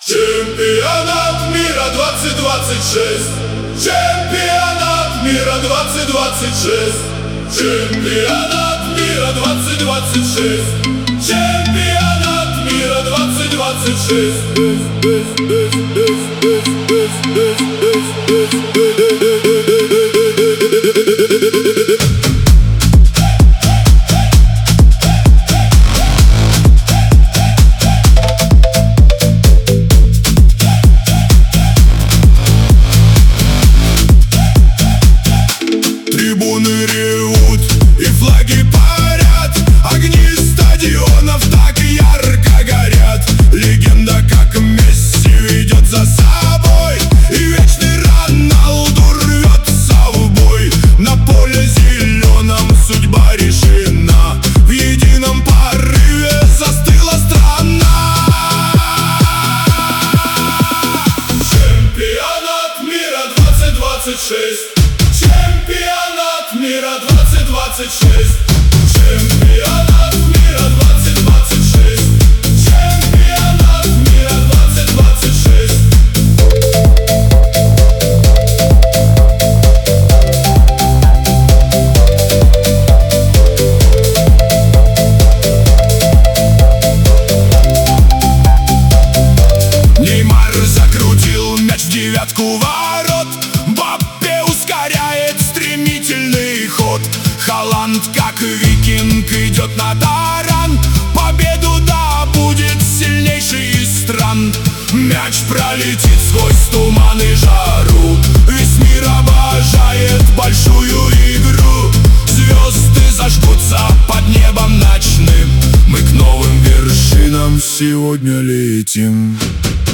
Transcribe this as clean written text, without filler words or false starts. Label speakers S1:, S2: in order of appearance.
S1: Чемпионат мира 2026. Чемпионат мира 2026. Чемпионат мира 2026. Чемпионат мира 2026.
S2: Трибуны ревут и флаги парят, огни стадионов так ярко горят. Легенда, как Месси, ведет за собой, и вечный Роналду рвется в бой. На поле зеленом судьба решена, в едином порыве застыла страна.
S1: Чемпионат мира 2026. Чемпионат мира 2026. Чемпионат мира 2026. Чемпионат мира 2026.
S2: Неймар закрутил мяч в девятку ворот, Мбаппе ускоряет стремительный ход. Халанд, как викинг, идет на таран, победу добудет сильнейший из стран. Мяч пролетит сквозь туман и жару, весь мир обожает большую игру. Звезды зажгутся под небом ночным, мы к новым вершинам сегодня летим.